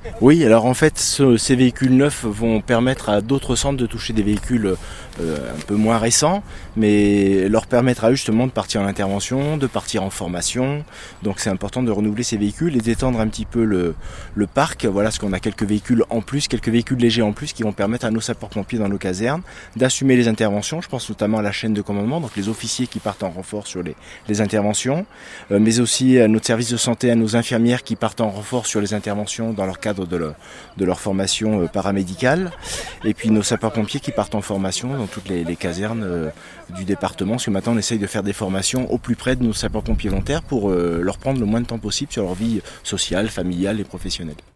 Oui, alors en fait, ces véhicules neufs vont permettre à d'autres centres de toucher des véhicules un peu moins récents, mais leur permettra justement de partir en intervention, de partir en formation. Donc c'est important de renouveler ces véhicules et d'étendre un petit peu le parc. Voilà, parce qu'on a quelques véhicules en plus, quelques véhicules légers en plus qui vont permettre à nos sapeurs-pompiers dans nos casernes d'assumer les interventions. Je pense notamment à la chaîne de commandement, donc les officiers qui partent en renfort sur les interventions, mais aussi à notre service de santé, à nos infirmières qui partent en renfort sur les interventions dans leur cadre de leur formation paramédicale, et puis nos sapeurs-pompiers qui partent en formation dans toutes les casernes du département, parce que maintenant on essaye de faire des formations au plus près de nos sapeurs-pompiers volontaires pour leur prendre le moins de temps possible sur leur vie sociale, familiale et professionnelle.